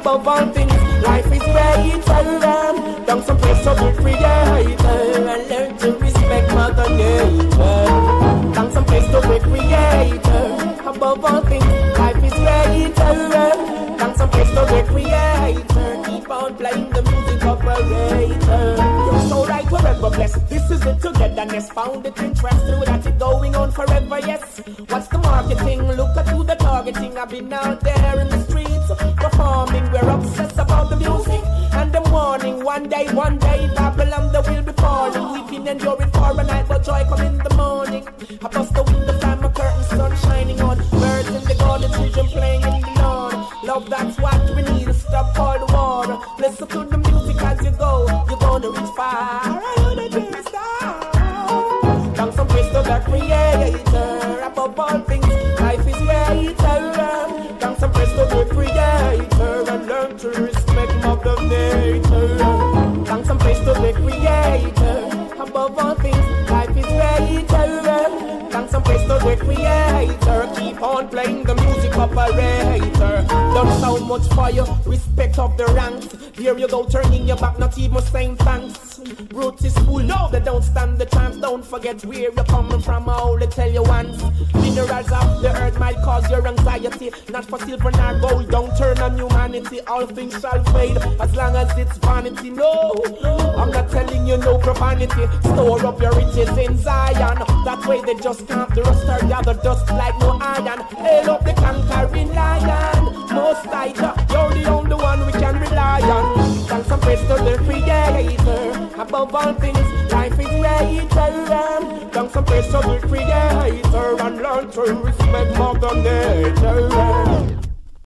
above all things, life is greater. Down some place of the creator, and learn to respect Mother Nature. Down some place to be creator, above all things, life is greater. Down some place to be creator, keep on playing the music operator. You're so right, forever blessed. This is it, togetherness. Found it interesting, without it going on forever, yes. What's the marketing? Look at who the targeting. I've been out there in the streets performing. We're obsessed about the music and the morning. One day, Babylon they will be falling. We've been enduring for a night, but joy come in the morning. I bust the window, time my curtain, sun shining on. Birds in the garden, children playing in the lawn. Love, that's what we need. Stop all the war. Listen to the music as you go. You're gonna reach far. I wanna be a star. Down some place to the creator. Above all things, life is greater. Down some place to the creator, and learn to respect Mother Nature. Down some place to the creator. Above all things, life is greater. Down some place to the creator. Keep on playing the music operator. Done so much for you, respect of the ranks. Here you go, turning your back, not even saying thanks. Roots is full, no, they don't stand the chance. Don't forget where you're coming from, I only tell you once. Minerals of the earth might cause your anxiety. Not for silver nor gold, don't turn on humanity. All things shall fade, as long as it's vanity. No, I'm not telling you no profanity. Store up your riches in Zion. That way they just can't rust or gather dust like no iron. Hail up the conquering lion. Most tighter, you're the only one we can rely on. Thanks some praise to the creator. Above all things, life is greater. Thanks some praise to the creator, and learn to respect Mother Nature.